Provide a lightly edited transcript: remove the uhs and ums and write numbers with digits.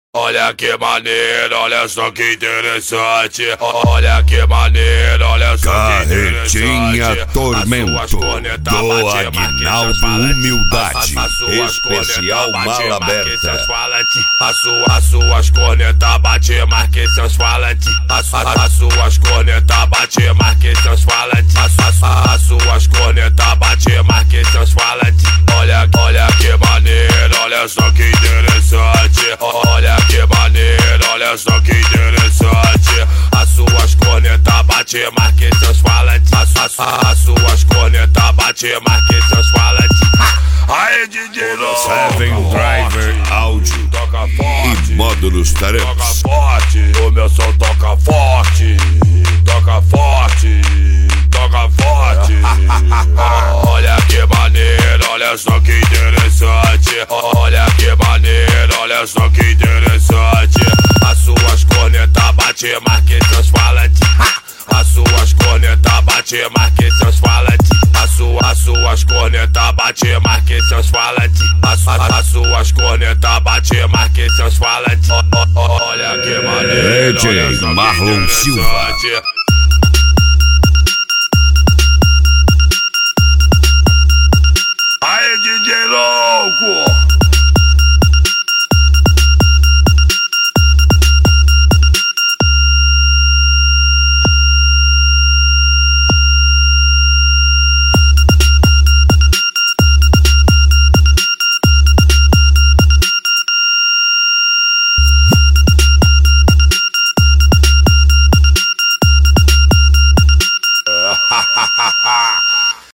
Olha que maneiro, olha só que interessante. Olha que maneiro, olha só que interessante. Carretinha Tormento do Aguinaldo Humildade. Especial Mala Aberta. As suas cornetas bate, marque seus falantes. As suas cornetas bate, marque seus falantes. As suas cornetas bate, marque seus falantes. Olha que maneiro, olha só que interessante. Olha que maneiro, olha só que interessante. As suas cornetas bate, marque seus falantes. As suas cornetas bate, marque seus falantes. Aí, DJ, Seven Driver Áudio toca forte e módulos toca tarepas. forte, o meu som toca forte, toca forte, toca forte. Olha que maneiro, olha só que interessante. Olha que maneiro, olha só que interessante. As suas cornetas bate, marque seus falantes. As suas cornetas bate, marque seus falantes. As suas cornetas bate, marque seus falantes. As suas cornetas bate, marque seus falantes. Olha que maneiro, DJ olha só que Marlon Silva. interessante.